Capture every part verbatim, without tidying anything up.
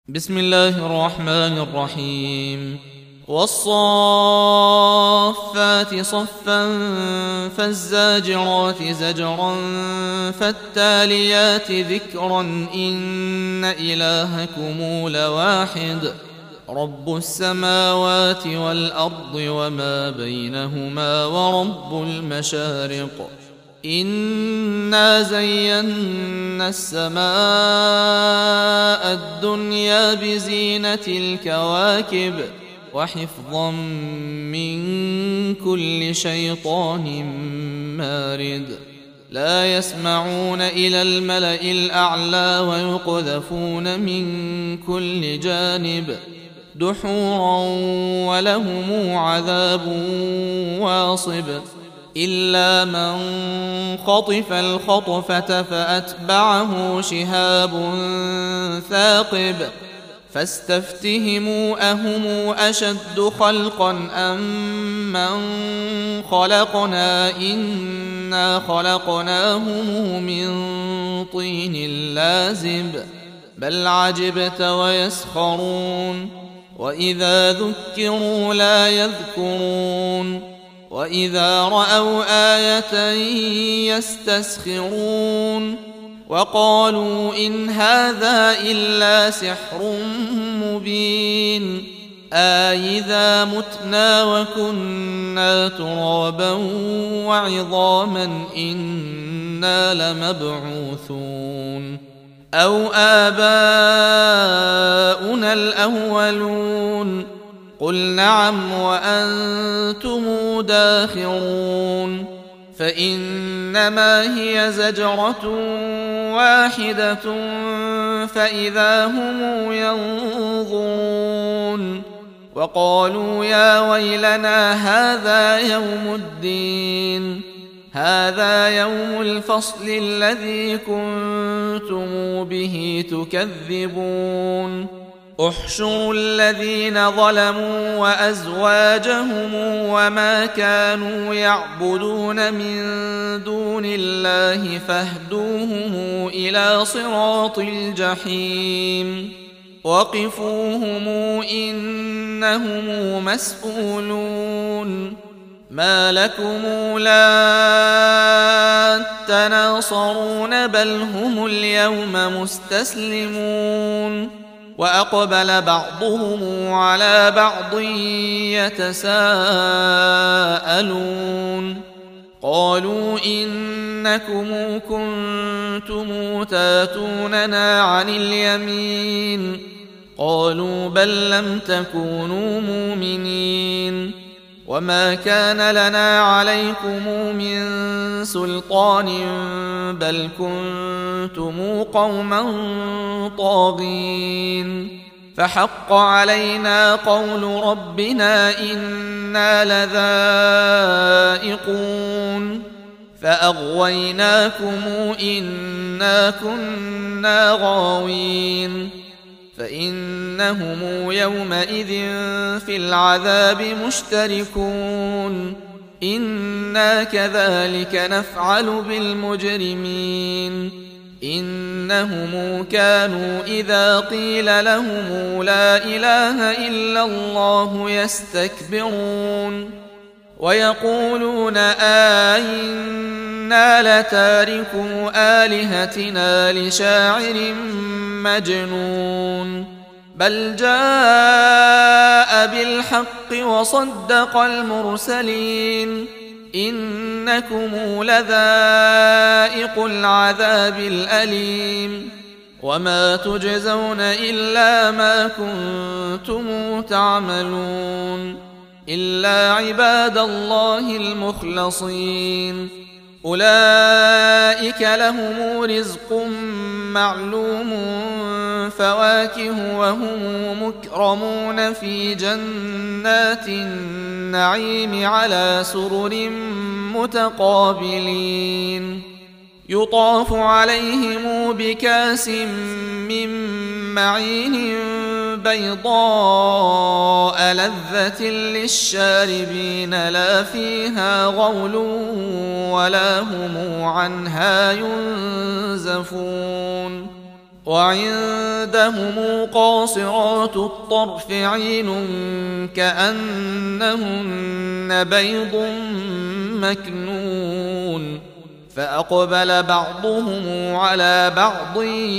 بسم الله الرحمن الرحيم. والصافات صفا فالزاجرات زجرا فالتاليات ذكرا إن إلهكم لواحد رب السماوات والأرض وما بينهما ورب المشارق إنا زينا السماء الدنيا بزينة الكواكب وحفظا من كل شيطان مارد لا يسمعون إلى الملأ الأعلى ويقذفون من كل جانب دحورا ولهم عذاب واصب إلا من خطف الخطفة فأتبعه شهاب ثاقب فاستفتهموا أهم أشد خلقا أم من خلقنا إنا خلقناهم من طين لازب بل عجبت ويسخرون وإذا ذكروا لا يذكرون وإذا رأوا آية يستسخرون وقالوا إن هذا إلا سحر مبين أإذا متنا وكنا ترابا وعظاما إنا لمبعوثون أو آباؤنا الأولون قل نعم وأنتم داخرون فإنما هي زجرة واحدة فإذا هم ينظرون وقالوا يا ويلنا هذا يوم الدين هذا يوم الفصل الذي كنتم به تكذبون احشروا الذين ظلموا وأزواجهم وما كانوا يعبدون من دون الله فاهدوهم إلى صراط الجحيم وقفوهم إنهم مسؤولون ما لكم لا تناصرون بل هم اليوم مستسلمون وأقبل بعضهم على بعض يتساءلون قالوا إنكم كنتم تاتوننا عن اليمين قالوا بل لم تكونوا مؤمنين وما كان لنا عليكم من سلطان بل كنتم قوما طاغين فحق علينا قول ربنا إنا لذائقون فأغويناكم إنا كنا غاوين فإنهم يومئذ في العذاب مشتركون إنا كذلك نفعل بالمجرمين إنهم كانوا إذا قيل لهم لا إله إلا الله يستكبرون ويقولون آئنا لتاركو آلهتنا لشاعر مجنون بل جاء بالحق وصدق المرسلين إنكم لذائق العذاب الأليم وما تجزون إلا ما كنتم تعملون إلا عباد الله المخلصين أولئك لهم رزق معلوم فواكه وهم مكرمون في جنات النعيم على سرر متقابلين يطاف عليهم بكاس من معين بيضاء لذة للشاربين لا فيها غول ولا هم عنها ينزفون وعندهم قاصرات الطرف عين كأنهن بيض مكنون فأقبل بعضهم على بعض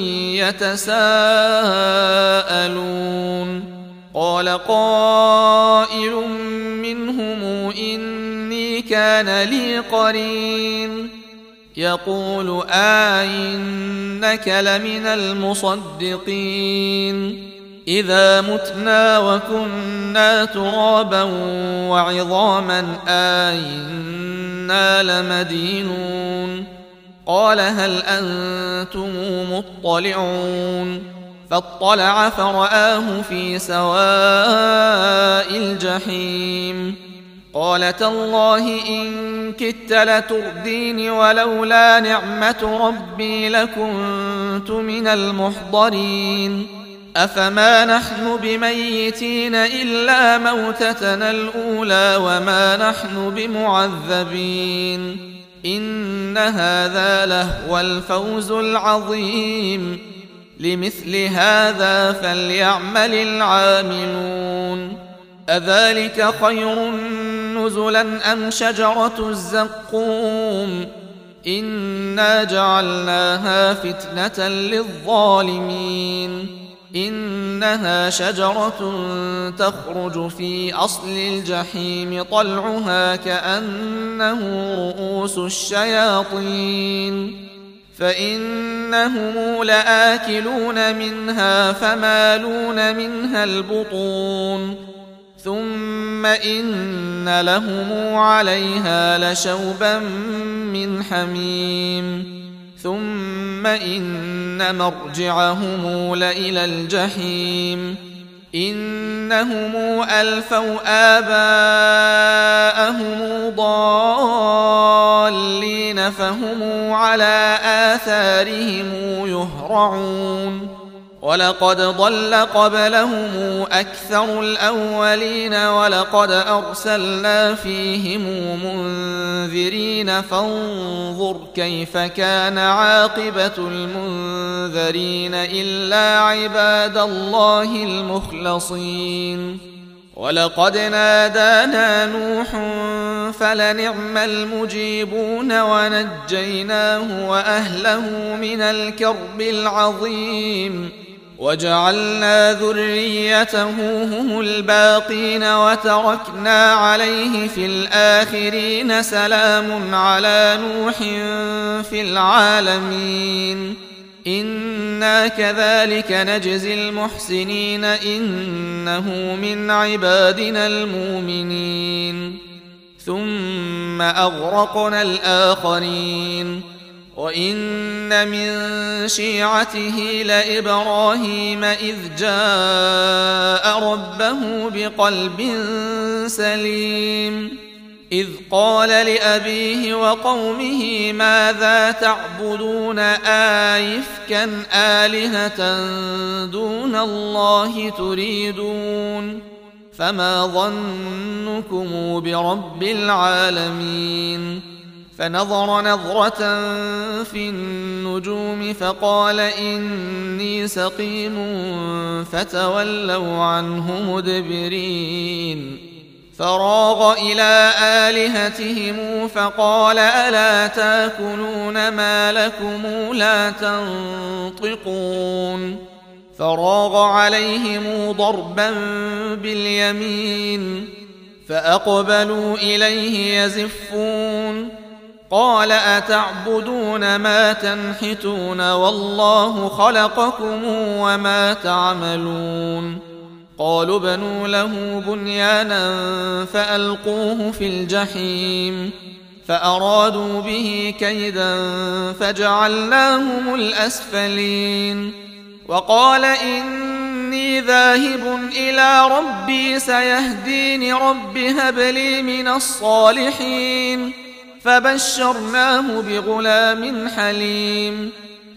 يتساءلون قال قائل منهم إني كان لي قرين يقول أئنك لمن المصدقين إذا متنا وكنا ترابا وعظاما أئنا لمدينون قال هل أنتم مطلعون فاطلع فرآه في سواء الجحيم قال تالله إن كدت لتردين ولولا نعمة ربي لكنت من المحضرين أفما نحن بميتين إلا موتتنا الأولى وما نحن بمعذبين إن هذا لهو الفوز العظيم لمثل هذا فليعمل العاملون أذلك خير نزلا أم شجرة الزقوم إنا جعلناها فتنة للظالمين إنها شجرة تخرج في أصل الجحيم طلعها كأنه رؤوس الشياطين فإنهم لآكلون منها فمالون منها البطون ثم إن لهم عليها لشوبا من حميم ثم إن مرجعهم لإلى الجحيم إنهم ألفوا آباءهم ضالين فهم على آثارهم يهرعون ولقد ضل قبلهم أكثر الأولين ولقد أرسلنا فيهم منذرين فانظر كيف كان عاقبة المنذرين إلا عباد الله المخلصين ولقد نادانا نوح فلنعم المجيبون ونجيناه وأهله من الكرب العظيم وجعلنا ذريته هم الباقين وتركنا عليه في الآخرين سلام على نوح في العالمين إنا كذلك نجزي المحسنين إنه من عبادنا المؤمنين ثم أغرقنا الآخرين وإن من شيعته لإبراهيم إذ جاء ربه بقلب سليم إذ قال لأبيه وقومه ماذا تعبدون آئفكا آلهة دون الله تريدون فما ظنكم برب العالمين فنظر نظرة في النجوم فقال إني سقيم فتولوا عنه مدبرين فراغ إلى آلهتهم فقال ألا تاكلون ما لكم لا تنطقون فراغ عليهم ضربا باليمين فأقبلوا إليه يزفون قال أتعبدون ما تنحتون والله خلقكم وما تعملون قالوا بنوا له بنيانا فألقوه في الجحيم فأرادوا به كيدا فجعلناهم الأسفلين وقال إني ذاهب إلى ربي سيهدين رب هب لي من الصالحين فبشرناه بغلام حليم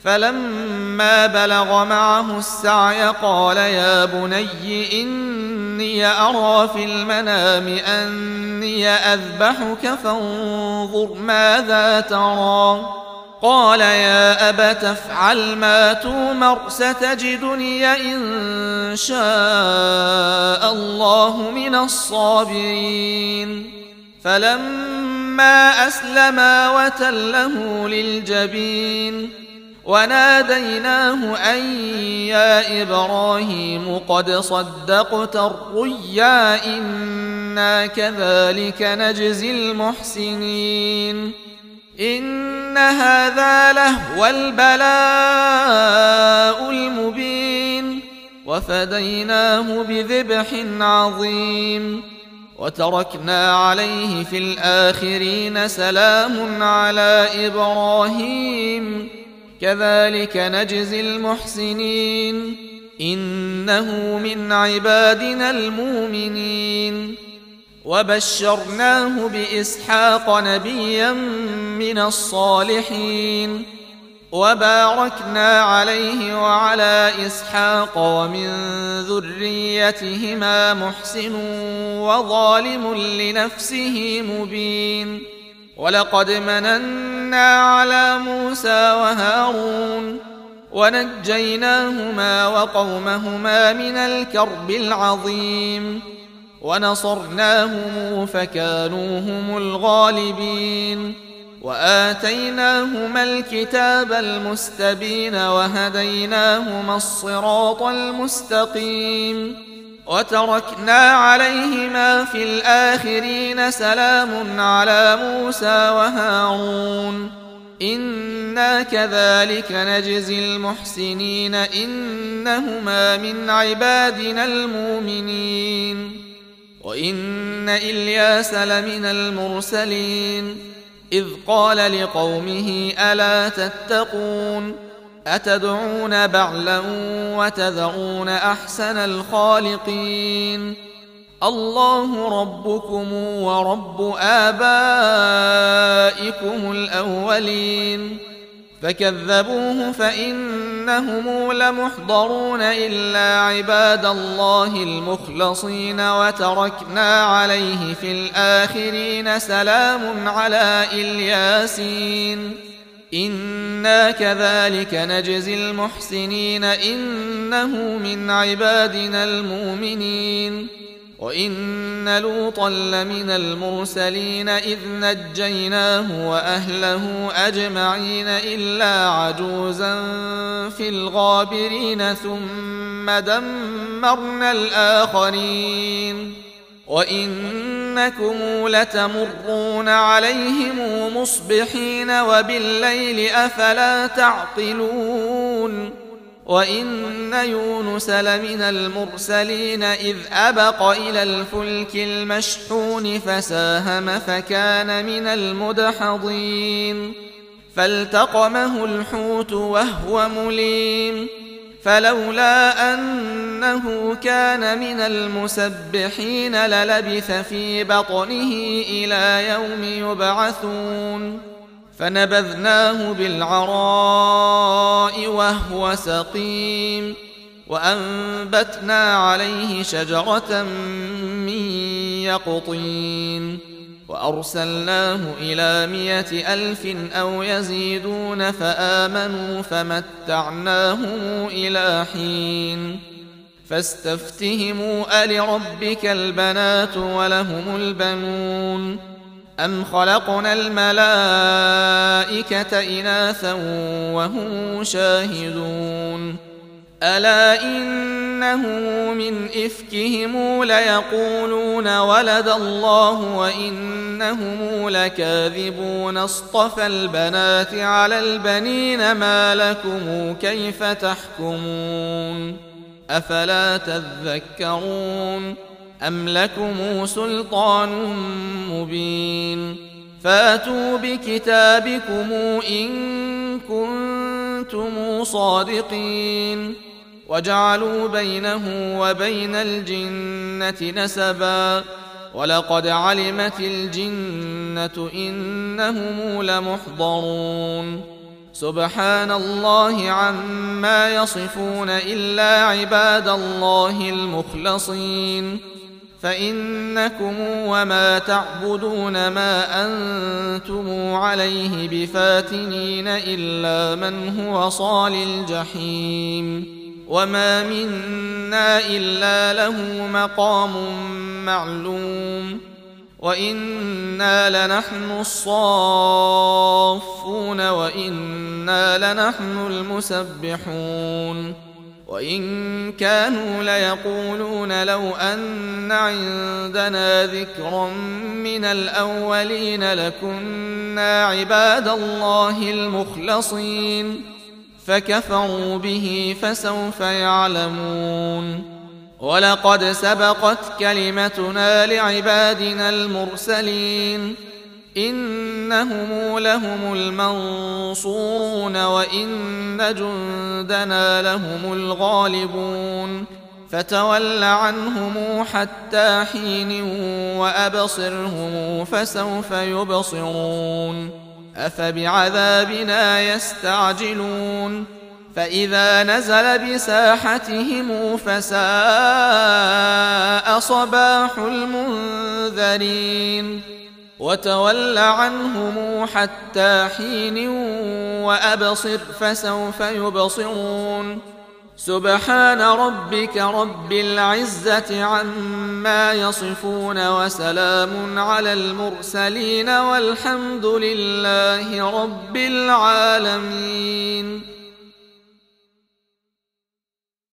فلما بلغ معه السعي قال يا بني إني أرى في المنام أني أذبحك فانظر ماذا ترى قال يا أبت افعل ما تؤمر ستجدني إن شاء الله من الصابرين فلما أسلما وتله للجبين وناديناه أن يا إبراهيم قد صدقت الرؤيا إنا كذلك نجزي المحسنين إن هذا لهو البلاء المبين وفديناه بذبح عظيم وتركنا عليه في الآخرين سلام على إبراهيم كذلك نجزي المحسنين إنه من عبادنا المؤمنين وبشرناه بإسحاق نبيا من الصالحين وباركنا عليه وعلى إسحاق ومن ذريتهما محسن وظالم لنفسه مبين ولقد مننا على موسى وهارون ونجيناهما وقومهما من الكرب العظيم ونصرناهم فكانوا هم الغالبين وآتيناهما الكتاب المستبين وهديناهما الصراط المستقيم وتركنا عليهما في الآخرين سلام على موسى وهارون إنا كذلك نجزي المحسنين إنهما من عبادنا المؤمنين وإن إلياس لمن المرسلين إذ قال لقومه ألا تتقون أتدعون بعلا وتذرون أحسن الخالقين الله ربكم ورب آبائكم الأولين فكذبوه فإنهم لمحضرون إلا عباد الله المخلصين وتركنا عليه في الآخرين سلام على الياسين إنا كذلك نجزي المحسنين إنه من عبادنا المؤمنين وإن لوطا لمن المرسلين إذ نجيناه وأهله أجمعين إلا عجوزا في الغابرين ثم دمرنا الآخرين وإنكم لتمرون عليهم مصبحين وبالليل أفلا تعقلون وإن يونس لمن المرسلين إذ أبق إلى الفلك المشحون فساهم فكان من المدحضين فالتقمه الحوت وهو مليم فلولا أنه كان من المسبحين للبث في بطنه إلى يوم يبعثون فنبذناه بالعراء وهو سقيم وأنبتنا عليه شجرة من يقطين وأرسلناه إلى مائة ألف أو يزيدون فآمنوا فمتعناهم إلى حين فاستفتهموا ألربك البنات ولهم البنون أم خلقنا الملائكة إناثا وهم شاهدون ألا إنه من إفكهم ليقولون ولد الله وإنهم لكاذبون اصطفى البنات على البنين ما لكم كيف تحكمون أفلا تذكرون أم لكم سلطان مبين فاتوا بكتابكم إن كنتم صادقين وجعلوا بينه وبين الجنة نسبا ولقد علمت الجنة إنهم لمحضرون سبحان الله عما يصفون إلا عباد الله المخلصين فإنكم وما تعبدون ما أنتم عليه بفاتنين إلا من هو صال الجحيم وما منا إلا له مقام معلوم وإنا لنحن الصافون وإنا لنحن المسبحون وإن كانوا ليقولون لو أن عندنا ذكرا من الأولين لكنا عباد الله المخلصين فكفروا به فسوف يعلمون ولقد سبقت كلمتنا لعبادنا المرسلين إنهم لهم المنصورون وإن جندنا لهم الغالبون فتول عنهم حتى حين وأبصرهم فسوف يبصرون أفبعذابنا يستعجلون فإذا نزل بساحتهم فساء صباح المنذرين وتول عنهم حتى حين وأبصر فسوف يبصرون سبحان ربك رب العزة عما يصفون وسلام على المرسلين والحمد لله رب العالمين.